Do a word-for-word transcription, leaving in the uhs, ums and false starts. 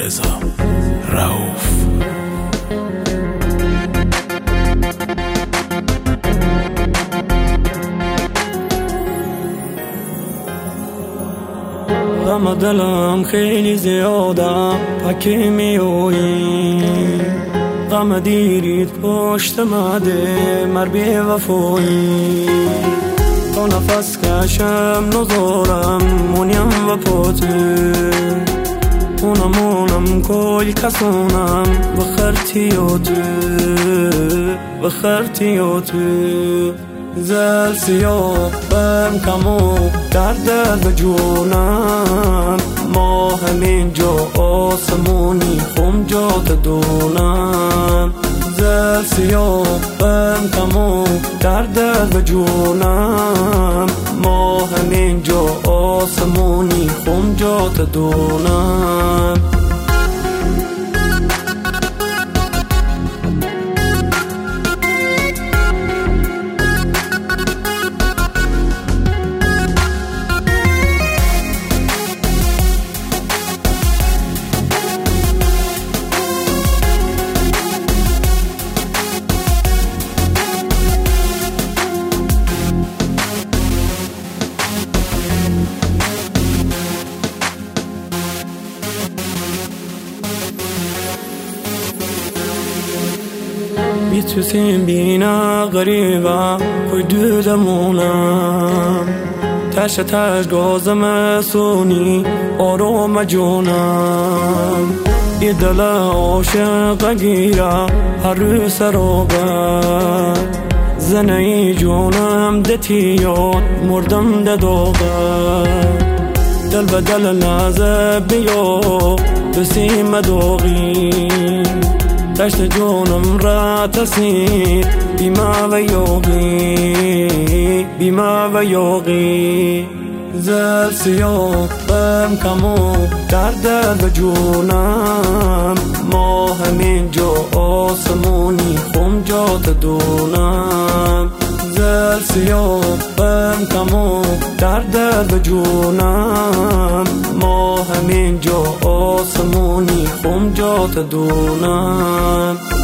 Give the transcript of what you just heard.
رضا رؤوف. غم دلم خیلی زیاده پکی میویی، غم دیرید پشت مده مر بی وفایی. تا نفس کشم نزارم مونیم و پاته، اونمونم کل کسونم بخرتیاتو بخرتیاتو. زل سیاه بم کمو در درد جونم، ما همین جا آسمونی خم جات دونم. زل سیاه بم کمو در درد جونم، ما همین جا آسمونی خم جات دونم. بیتوسیم بینا غریبا کوی دودمونم، تش تش گازم سونی آروم جونم. ای دل عاشق گیرا هر رو سرابه، زنی جونم دتیاد مردم دداغه. دل به دل لازه بیا بسیم دوغی، تشت جونم را تسیر بیما و یوغی بیما و یوغی. زل سیاه بم کمو در درد جونم، ما همین جا آسمونی خم جات دونم. زل سیاه بم کمو در درد جونم، ما همین جا آسمونی خم جات دونم.